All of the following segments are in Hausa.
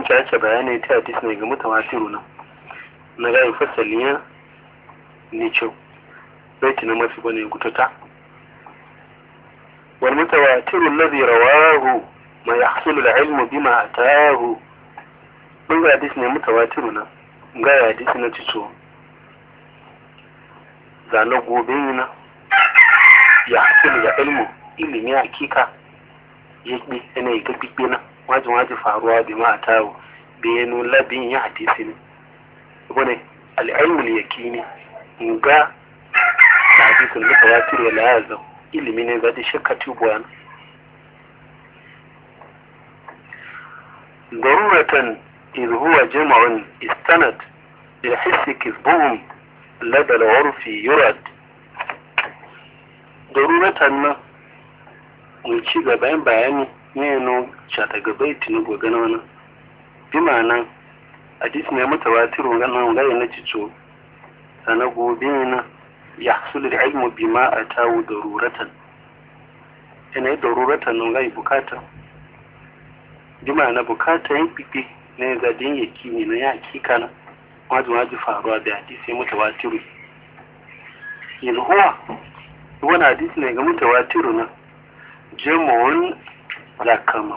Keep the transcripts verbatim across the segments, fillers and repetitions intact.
man caca bayanai ta hadis ne ga mutawatiru na na ga fasaliya ne ce baiti na mafi bane gutata wal mutawatiru alladhi rawahu ma yahsulu al-ilmu bima ataahu mun ga hadis ne mutawatiru na ga hadis na cico zana gobe na yahsulu al-ilmu ilimi hakika yake yana yi ga bibbe na wajin wajin faruwa bi ma tawo bayanu labin ya hadisi ne wani al-ilmul yakini ga hadisul mutawatir wala yazam ilimi ne ga da shakka tubuwan daruratan idh huwa jam'un istanad ila hissi kizbuhum lada al-urfi yurad daruratan na mun ci gaban bayani ne no chata gabai tinu go gana wannan bi ma'anan hadisi ne mutawatir wannan ga yana cico sana gobe na yahsul al-ilmu bima atawu daruratan ina daruratan nan ga bukata bi ma'ana bukata yin pipi ne ga din yaki ne na yaki kana wajen wajen faruwa da hadisi mutawatir yin huwa wannan hadisi ne ga mutawatir na jama'un zakama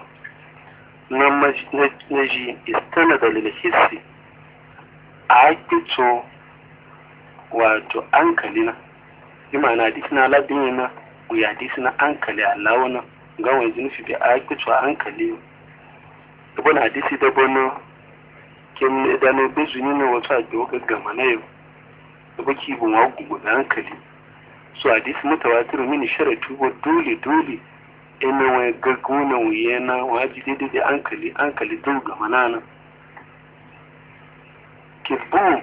na ji istanada lil hissi a kito wato ankali na ima na hadisi na labin na ya hadisi na ankali Allah na ga wani nufi bi a kito ankali da bana hadisi da bana kin da ne bezuni ne wato a ga gama na yau da baki bun wa gugu da ankali so hadisi mutawatir mini sharatu bo dole dole ina wai gagguna wuyena waji daidai da ankali ankali don ga manana kibu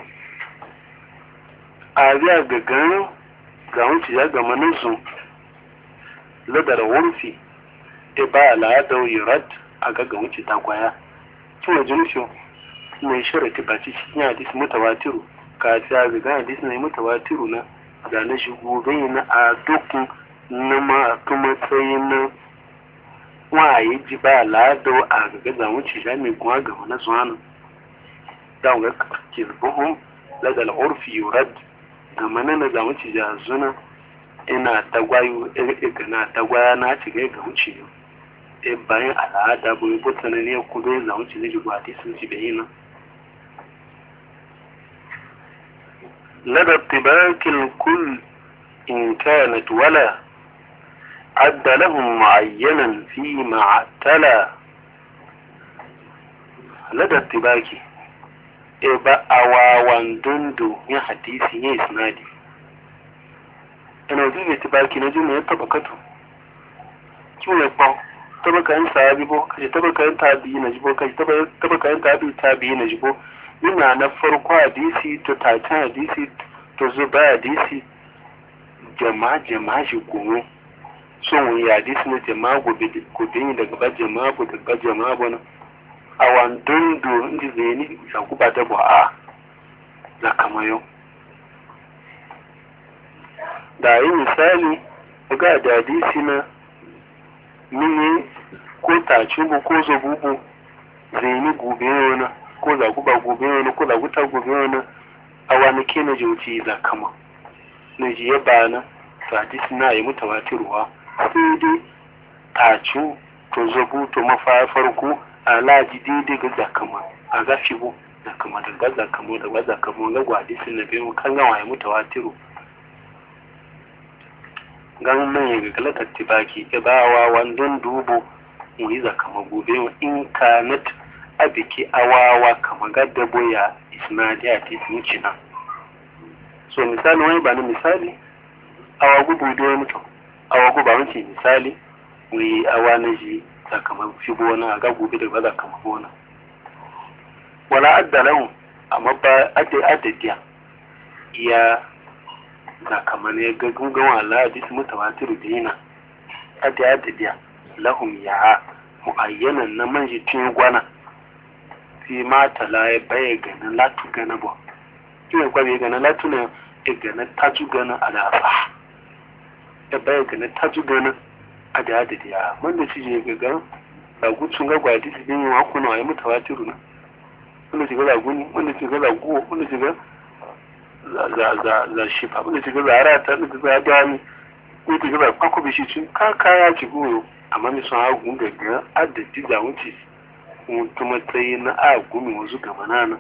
a riya gaggan ga wuce ya ga manazu ladar wurfi e ba al'ada yurad a gaggan wuce ta kwaya kina jinsu mai sharati ba ci cikin hadisi mutawatiru ka ta ga hadisi ne mutawatiru na da na shigo bayyana a dukkan na ma kuma tsayin na waye ji ba lado a ga zamu ci da mai kuma ga mana zuwa da ga kizbuhum ladal urfi yurad da mana na zamu ci da zuna ina tagwayo e na tagwaya na ci ga wuce e bayan al'ada bai butana ne ku bai zamu ci da gwati sun ci bayina lada tibakil kull in kanat wala عد لهم معينا فيما اعتلى لدى التباكي إبا أواوان دندو يا حديثي يا إسنادي أنا أزيد التباكي نجم يتبقته كيف يقول تبقى أنت أبيبو كي تبقى أنت أبي نجبو كي تبقى أنت أبي تابي نجبو مما نفرق حديثي تتعتان حديثي تزبا حديثي جماع جماع شكومو son ya hadisi na jama'a gobe gobe daga ba jama'a ko daga jama'a bana a wandon do inda zai ni ya kuba da ba a da kamayo da yi misali ga da hadisi na mini ko taci bu ko zo bubu zai ni gobe wani ko za kuba gobe wani ko za kuta gobe wani a wani ke na jauci za kama na ji ya bana to hadisi na yi mutawatirwa sai dai tacu to zabu to mafa farko alaji daidai ga zakama a gafi bu zakama da ga zakama da ga zakama ga gwadi sun nabi mu kan gawa ya mutawatiru gan man ya ga tattibaki e bawa wandon dubo mu yi zakama gobe in kanat abiki awawa kama ga dabo ya isnadi a titin cina so misali wani ba na misali awa gudu da mutum awa ku ba mace misali wai awa na ji sakamakon fi gona ga gobe da ba za kama gona wala addalan amma ba adda addadiya iya sakamakon ya ga gungan wala hadis mutawatir dina adda addadiya lahum ya muayyanan na manji tun gwana fi mata la ya baye ganin latu gana ba ina kwa bai gana latu na ya gana tatu gana alafa ya bayan ka na taji gana a da adadi ya wanda ci je gaga ga gutsun ga gwadi su bin wa kuna ya mutawatiru na wanda shiga za guni wanda shiga za guwa wanda shiga za za za shifa wanda shiga za rata wanda shiga za dami wanda shiga za kwakwa bishi cin ka kaya ci goyo amma mi sun hagu gaga adadi da wuce mutum matsayi na agumi wasu gaba nana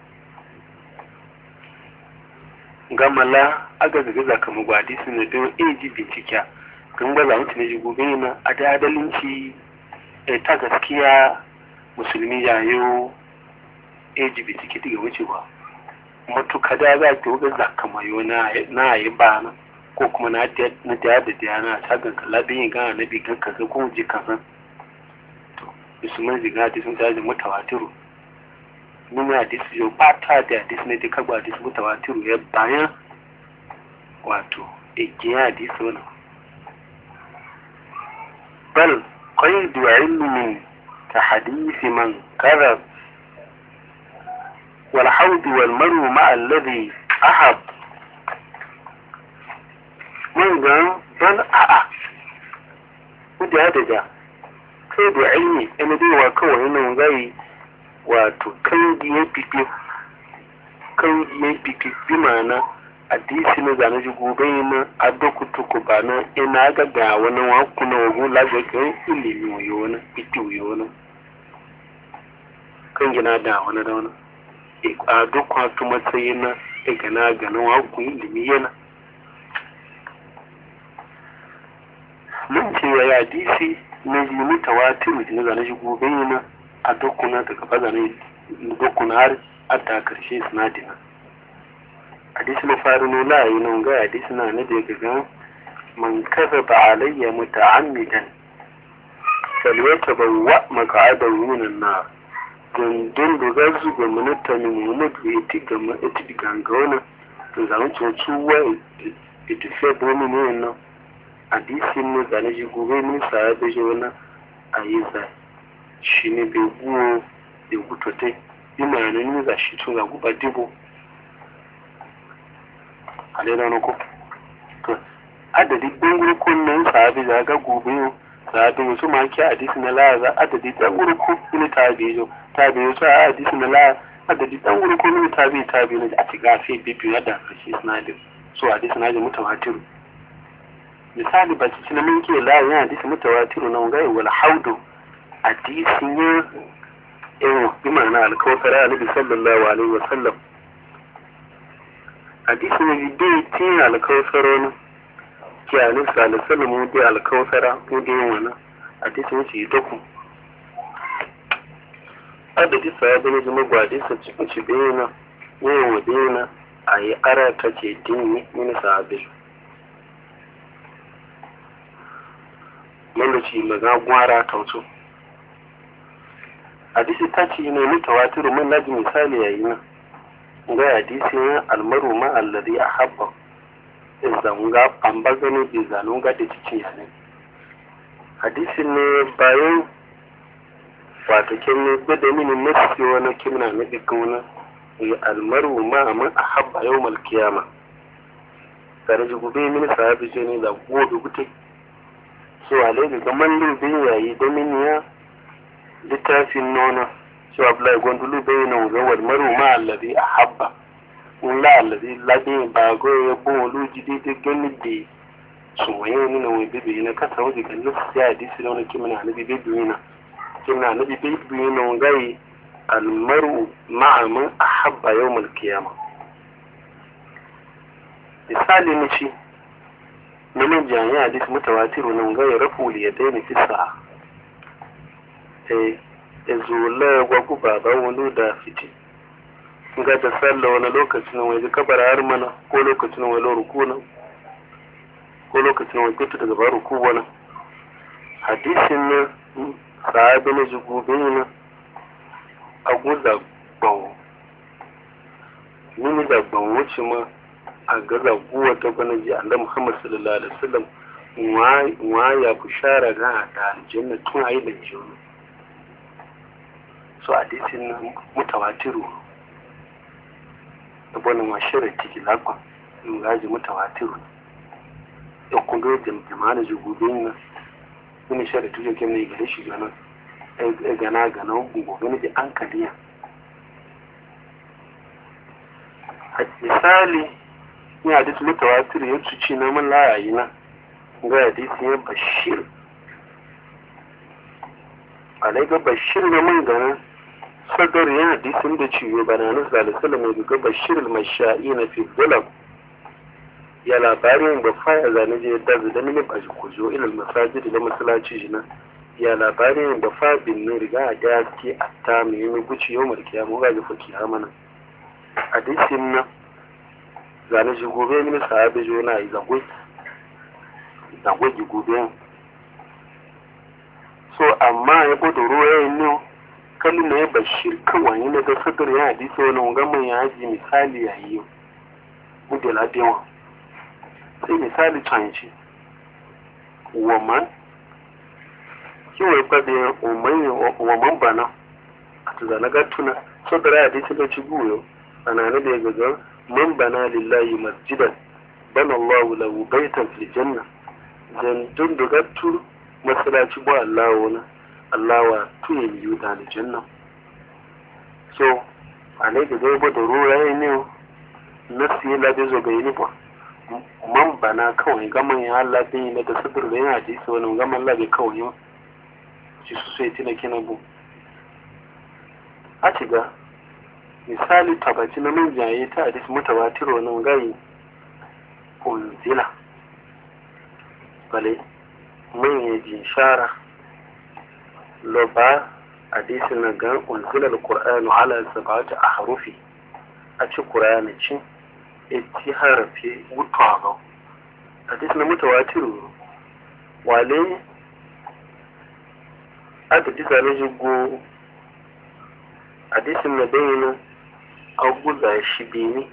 gamala aga gaga za kama gwadi su ne don eji bincike kan ba za mutu na ji gobe na a da adalinci ta gaskiya musulmi yayo eji bincike daga wucewa matuka da za ta wuga za kama yau na yi ba na ko kuma na da da da na sagan kala bin yin gana na bigan kaza ko ji kaza to musulman ziga da sun taji mutawatiru mun ya hadisi yo pata da hadisi ne da kagba hadisi mutawatiru ya bayan wato egiya hadisi wannan bal qaydu ilmi ka hadisi man kadhab wal hawd wal maru ma alladhi ahab mun ga dan a'a kuda ya daga kai da ilmi ina dai wa kawai nan gai wato kai da ya fifi kai da ya fifi bi mana hadisi ne da na ji gobe na adoku tuku ba na ina ga da wani waku na wago lafiya kai ilimi wayo wani fiti wayo wani kan gina da wani da wani a duk wato matsayi na gana gana waku ilimi yana mun ce ya hadisi na ji mutawatiru da na ji gobe na a dokuna daga baza ne dokuna har a ta karshe sinadina hadisi na faru ne la yi nan ga hadisi na na da gaga man kadhaba alayya muta'ammidan falyatabawwa maq'adahu minan nar dan dan da ga su ga munata ne mu da yati ga ma eti gangona to zaman tsuwa ita fe bomi ne nan hadisi ne da na ji gobe ne sa da je wannan ayiza shi ne bai guwo da gutotai yi mayanin za shi tun ga guba dibo a lera na ko to adadi ɗangurkun nan sahabi za ga gobe yau sahabi wasu maki a hadisi na laza adadi ɗangurkun ne ta biyu ta biyu su a hadisi na laza adadi ɗangurkun ne ta biyu ta biyu na a ci gafe bibiyu yadda karshe sinadin so hadisi na ji mutawatiru misali ba ci na minke laza yana hadisi mutawatiru na wangaye wal haudu hadisin ya yin bi ma'ana alkawasar alibi sallallahu alaihi wasallam hadisin ya bai tin alkawasar wani ki a nufi alisallam mu bai alkawasara mu bai yin wani hadisin ya ce yi dokun adadi saya bane zama gwadisa cikin ci bayana yin wa bayana a yi ara ta ce dini mini sahabi wanda ci maga gwara tautu hadisi ta ce ne mutawatiru mun naji misali yayi na ga hadisi ne almaru ma alladhi ahabba idan ga pamba gani bi zanu ga da cikin yana hadisi ne bayan wato kin ne da mini nasi wani kimna na dukkan ya almaru ma man ahabba yawmal qiyama tare da gobe mini sahabi ce ne da gobe gute so alai ga man lubin yayi da miniya littafin nona cewa Abdullahi Gondulu bai na wuzawar maruma allazi a habba wula allazi labi ba goyo ya bon luji daidai gani da su waye nuna wai bibi na kasa wajen ga nufi ya hadisi na wani kimina na bibi biyu na kimina na bibi biyu na wangayi almaru ma'amin a habba yau mulkiyama misali na shi na min jami'a hadisi mutawatiru na wangayi rafu liyadai na fisa ezuwala gwagu baba wani da fiti ga da sallah wani lokacin wani kabar har mana ko lokacin wani ruku na ko lokacin wani fito daga ba ruku wani hadisin na sahabi na jigubin na agu da gbawo mini da gbawo wuce ma a ga zaguwa ta gwana ji Allah Muhammad sallallahu alaihi wasallam wa ya bushara ga da aljanna tun ayi da jiyo so hadisin mutawatiru da bonin mashirar tiki lakon in gaji mutawatiru da kungo jama'a da jigubin na wani shirar tujo ke mai gare shi gana gana gana gobe ne da an kaliya misali ni hadis mutawatir ya tuci na mun layayi na ga hadis ya bashir alai ga bashir na mun gana sadar ya hadisin da ciwo bananas da alisalama ga bashir al-masha'i na fi dhulab ya labarin ba faya zane je da da mini ba ku zo ilal masajid da masallaci jina ya labarin ba fa bin ne riga a da ke atta mu yi guci yau mulkiya mu ga fa kiyama hadisin na zane shi gobe mini sahabi jo na yi zagwai zagwai gobe so amma ya bodo ruwa ya yi ne kalli na ya bashir kawai na da sadar ya hadisi wani gaman ya haji misali ya yi mu da labiyawa sai misali canci woman kiwai kwade woman bana a tuzana gatuna sadar ya hadisi ga ci guyo ana na da ya gaga man bana lillahi masjidan bana Allah lahu baitan fil janna zan dun da gattu masalaci ba Allah wani Allah wa tuye biyu da aljanna so a ne da zai bada ruwa ya ne na siye labe zo bai ni ba man bana kawai gaman ya labe ne da sadur da yana ji wani gaman labe kawai ma shi su sai tina kina bu a ci ga misali tabbaci na min jaye ta hadis mutawatir wannan gai unzila bale mun yi jinshara lo ba hadisi na ga unzila alqur'anu ala sab'ati ahrufi a ci qur'ani ci eti harafi mutawa hadisi na mutawatir wale aka ji zane jigo hadisin na bayyana aguza shi bini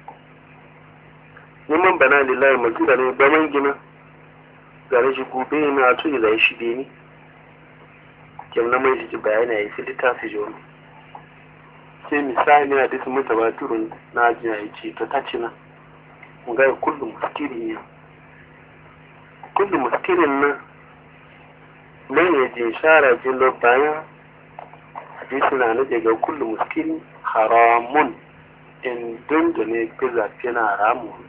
neman bana lillahi mazira ne baman gina zane jigo bayyana a tuyi zai shi bini kyan na mai jiji bayani a yi filita su joni sai misali hadisin mutawatirun na ajiya ya ce ta taci na ga kullum muskiri ne kullum muskirin nan nan ya je shara jilo bayan hadisi na nake ga kullum muskiri haramun in dundu ne fi zafi na haramun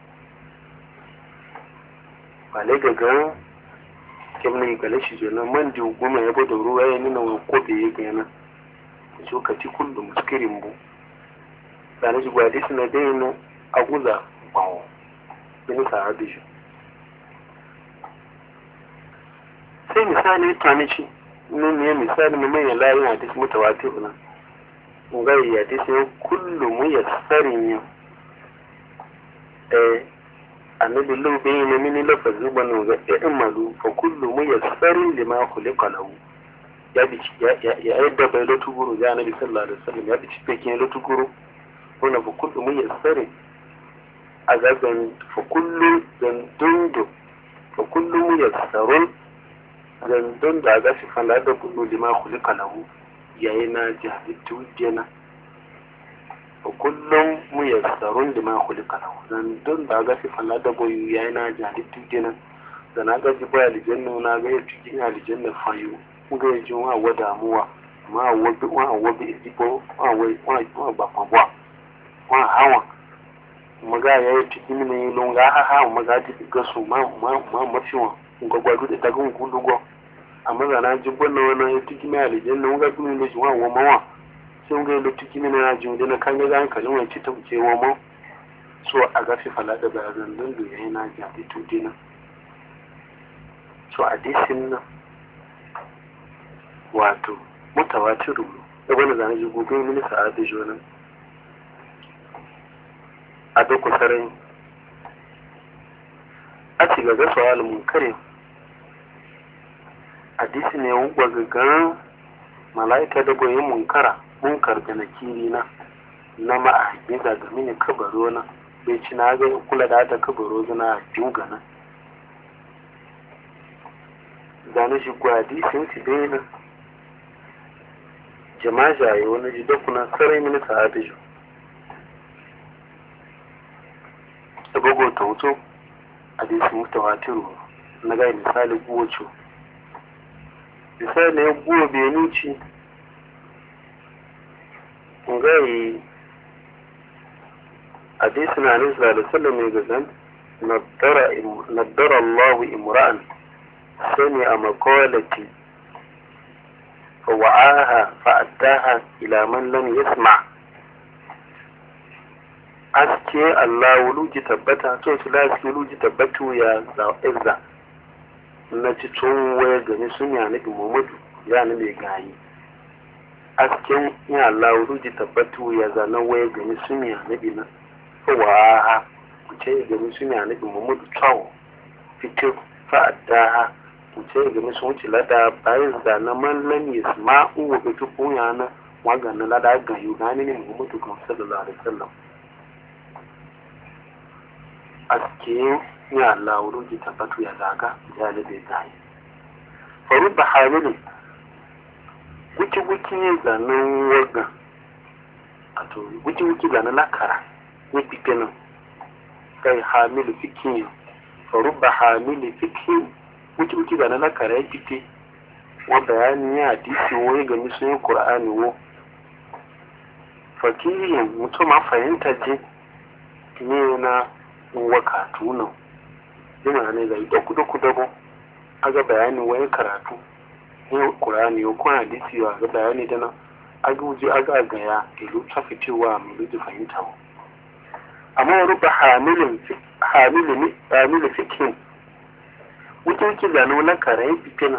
ba ne gaga kemna gale shi jona man di goma ya bada ruwa ya nuna wani kobe ya gana so ka ci kullum muskirin bu ba na shi gwa hadisi na dai na aguza bawo bin sa hadisi sai misali tani ci nan ne misali mu mai layin hadisi mutawatir na ngai hadisi kullu muyassarin ya eh annabi lu bai ne mini lafazi banu ga in malu fa kullu muyassarin lima khuliqa lahu ya bi ya ya yadda bai lutu guru ya annabi sallallahu alaihi wasallam ya bi cikin lutu guru wannan fa kullu muyassarin azaban fa kullu zandundo fa kullu muyassarun zandun da ga shi fala da kullu lima khuliqa lahu yayi na jahiltu jena wa kullum muyassarun lima khuliqa lahu zandun da ga shi fala da boyu yayi na jahiltu jena da na ga ji baya aljanna na ga ya cikin aljanna fayu ga ji wa wa damuwa ma wa bi wa wa bi ibo wa wa wa ba kwa bwa wa hawa maga yayi cikin ne longa ha ha maga ji ga su ma ma ma mafiwa gwagwado da dagun kundugo amma ga na ji gwanna wannan ya tiki mai alijin nan ga dun da jiwa wa mawa sai ga da tiki mai na ji da kan ga hankalin wani ci tauce wa ma so a gafi fala da bayan dan da yayin na ji a tudina so hadisin nan wato mutawatiru da wani zane ji gobe mini sa'adi jonan a duk sarai a ci gaga su'al munkari hadisi ne wugwa gagan mala'ika da goyin munkara munkar da nakiri na na ma'ahi da ga mini kabaro na bai ci na ga kula da ta kabaro zana dinga na zane shi gwa hadisin ci bai na jama'a jaye wani ji dokuna sarai mini sahabi jo da bago ta wuto hadisi mutawatiru na ga misali guwacho misali ya guwa benuci ngai حديثنا عليه الصلاة والسلام يقول نضر نضر الله امرأ سمع مقالتي فوعاها فأداها إلى من لم يسمع. aske Allah wuluji tabbata to su lafi wuluji tabbatu ya za'izza na ci tun waya gani sun ya nabi Muhammadu ya na mai gayi asken ya Allah wuluji tabbatu ya zana waya gani sun ya nabi na wa ku ce gani sun ya nabi Muhammadu tsawo fito fa'addaha ku ce gani sun wuce lada bayan zana man lam yasma'u wa bitu kunya na wa ganna lada gayu gani ne Muhammadu sallallahu alaihi wasallam aske ya Allah wuruji tabbatu ya zaga ya labe zai faru da hamilu wuki-wuki ne zanen waga a to wuki-wuki zanen lakara ya fife nan kai hamilu fikin faru da hamilu fikin wuki-wuki zanen lakara ya fife wa bayani ya hadisi wani gani sun yi ƙura'ani wo fakirin mutum a fahimta je ne na waka tunan yana ne zai doku-doku dabo a ga bayani wani karatu ne kurani yau kuna hadisi wa ga bayani da nan a ga wuce a ga gaya ilu ta fitowa mai luji fahimta mu amma wani ba hamilin fikin wuce wuce zane wani karayen fitina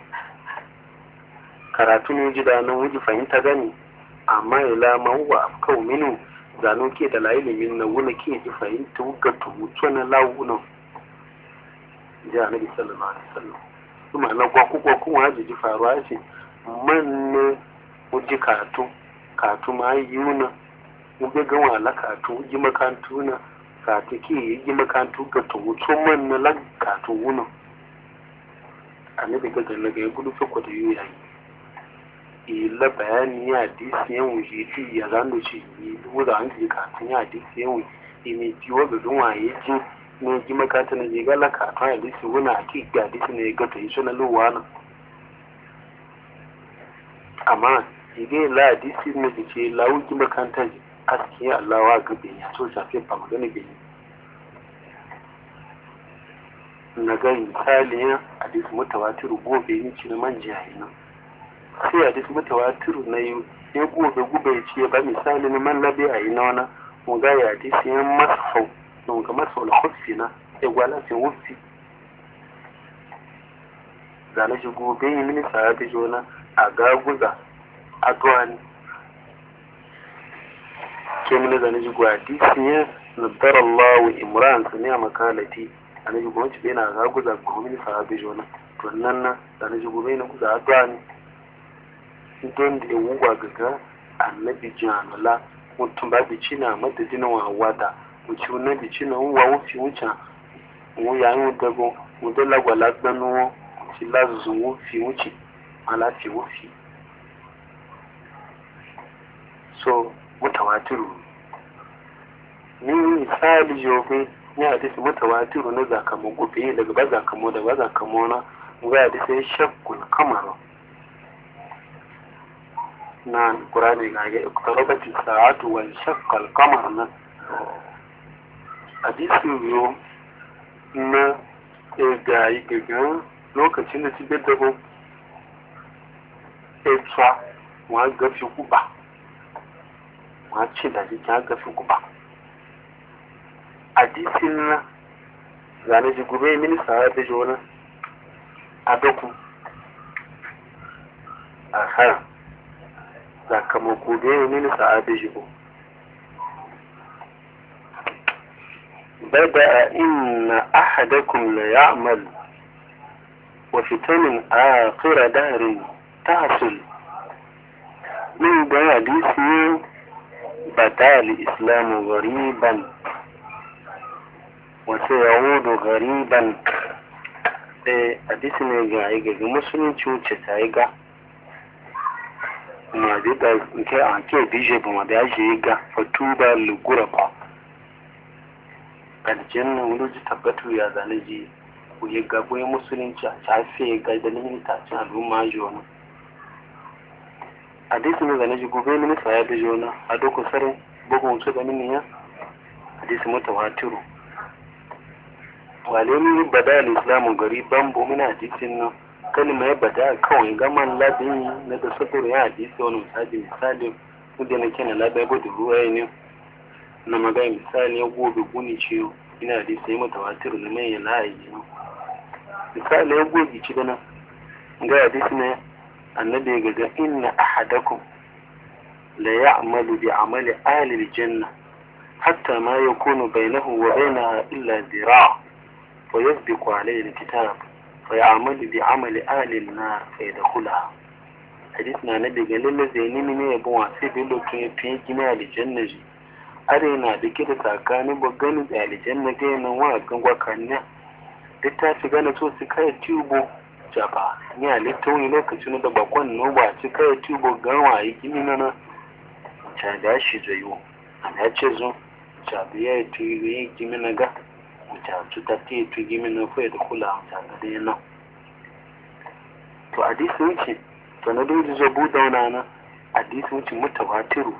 karatu ne ji da nan wuce fahimta gani amma ila mawuwa kawo minu zano ke da ilimin na wuna ke ji fahimta wuka tuhutu na lawunan ji a nabi sallallahu alaihi wasallam kuma na gwaku gwaku waje ji faruwa ce manne wuji katu katu ma yi yuna wube gan wala katu ji makantu na katu ke yi ji makantu ga tuhutu manne la katu wunan a nabi ga galaga ya gudu fi kwata yi yayi ila bayani ya hadisi yan wuce ti ya zando ci yi wuza an ji kafin ya hadisi yan wuce imi jiwo ga dunwa ya ji ne ji makata na jiga la kafin hadisi wuna ake ga hadisi ne ya gata yi suna luwa na amma jiga la hadisi ne da ce lawu ji makanta ji aski ya Allah wa ga bin ya so shafe ba magana bin na ga misali hadisi mutawatiru gobe ni ci na manja yana sai a duk mutawatiru na yi ya gobe gube ya ce ba misali na man labe a yi na wana mu ga ya di sai masau don ga masau da hufi na ya gwala sai wufi ga na shi gobe yi mini sa ta jona a gaguza a duwani ke mini ga na shi gwa di sai nadar Allah wa imran su ne a makalati a na shi gobe bai na gaguza ga mini sa ta jona to nan na da na shi gobe na kuza a duwani don da yawuwa gaga annabi janula mutum ba bici na madadin wa wada wuce na bici na wuwa wufi wuce wu ya yi dago wadda lagwala gbanuwa wuce lazuzun wufi wuce alafi wufi so mutawatiru ni misali yobe ni hadisi mutawatiru na zakamo gobe daga ba zakamo da ba zakamo na ga hadisi ya shakkul kamar na Qur'ani ga ga iqtarabati sa'atu wal shaqqa al-qamar na hadisi yo na ga yi ga lokacin da ci da go etsa wa ga fi kuba wa ci da ji ga fi kuba hadisin na zane ji gube mini sa'a da jona a doku aha sakamako da yau mini sa'adu jibo bada inna ahadakum la ya'mal wa fitanin akhira dahrin tahsul min da hadisi bada al-islam ghariban wa sayaudu ghariban eh hadisi ne ga ga musulunci wuce ta yi ga ma zai da nke a ke bije ba ma da ya je ga fatuba lugura ba aljanna wani ji tabbatu ya zane ji ku yi ga goyi musulunci a tafiye ga da limita cin al'umma jona a dai su ne zane ji gobe minista ya da jona a dokun sarin bugun su ga miniya hadisi mutawatiru wale ni bada al-islamu gari bambo mina hadisin nan kalma ya bada kawai gaman labin na da sadur ya hadisi wani misali misali kudi na kenan labai bude ruwa ne na magana misali ya gobe guni ciwo ina hadisi ya mutawatiru na mai layi ne misali ya gobe ci da nan ga hadisi ne annabi ga ga inna ahadakum la ya'malu bi amali ahli al-janna hatta ma yakunu bainahu wa bainaha illa zira' fa yasbiqu alayhi al-kitab fa ya'malu bi amali ahli an-nar fa yadkhulaha hadith na nabi ga lalle zaini ne yabo wa sai bi lokacin fiye gina al-janna ji are na da kida tsakanin bugani da al-janna ga nan wa gangwa kannya duk ta fi gane so su kai tubo jaba ni a littoni lokacin da bakon no ba ci kai tubo ganwa yi gini na ta da shi zayo an ya ce zo ta biya ya tuyi yi gini na ga ta su ta ce tuyi gini na kai da kula ta ga dai na to hadisi wuce to na dole zo bu dauna na hadisi wuce mutawatiru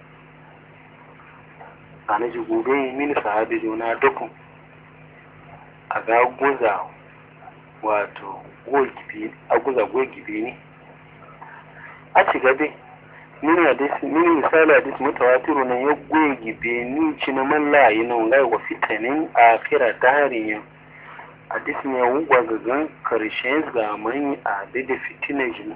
ana ji gobe mini sahabi jona dukun a ga guza wato a guza gogibe ne a ci gabe mini misali hadis mutawatiru na ya gogibe ni ci na mallaye na ngai wa fitanin a kira tarihin hadis ne ya wugwa gagan karshen zamani a daidai fitina jini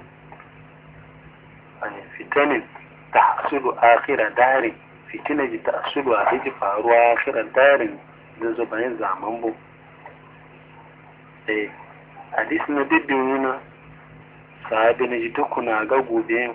a fitanin ta hasulu a kira tarihin fitina ji ta hasulu a daidai faruwa a kira tarihin da zubayin zaman bu hadis na bibbin na sahabi na ji tukuna ga gobe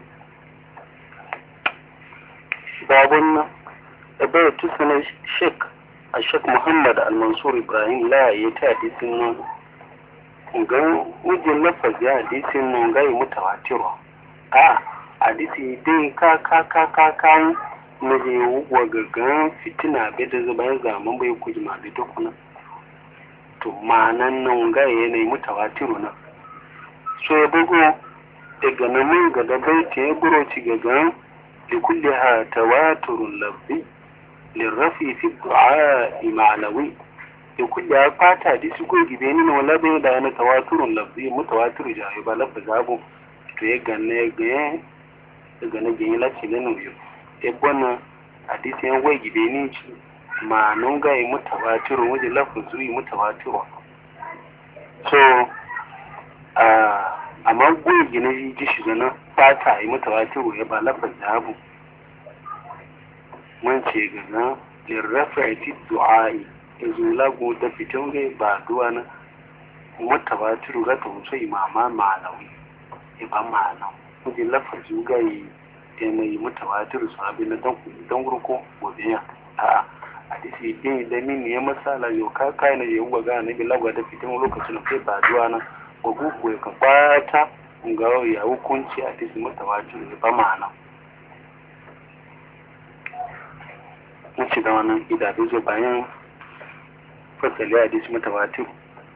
babun na bai tusa na shek a shek muhammad al-mansur ibrahim la ya ta hadisin nan ga wajen lafazi hadisin nan ga yi mutawatirwa a hadisi dai ka ka ka ka ka na je wa gaggan fitina bai da zubayin zaman bai kujima bai tukuna to ma'anan nan ga yanayi mutawatiru na so ya bugu daga namun ga da bai ta ya buro ci gaga da kulle ha tawaturun labbi lirrafi fi du'a imanawi da kulle ha fata da su gogi bai nuna wala bai da na tawaturun labbi mutawatiru jaye ba labba zabu to ya ganna ya ga daga na gani lati ganin biyu ya gwana hadisi yan gogi bai ni ci ma nun ga yi mutawatiru wajen lafin zuri mutawatiru so amma goyi gina ji shiga na fata yi mutawatiru ya ba lafin zahabu man ce gana lirrafa ya ti du'a'i ya zo lagu da fitan gai ba duwa na mutawatiru ga ta wuce imama malawi ya ba ma'ana wajen lafin zuga yi yanayi mutawatiru sahabi na don gurko gobe ya a hadisi din da min ya masala yau ka kai na yau ga na bi lagwa da fitin lokacin kai ba duwa na gogu ko ka kwata ga ya hukunci hadisi mutawatir ne ba ma'ana mun ci da wannan idabi zo bayan fasali hadisi mutawatir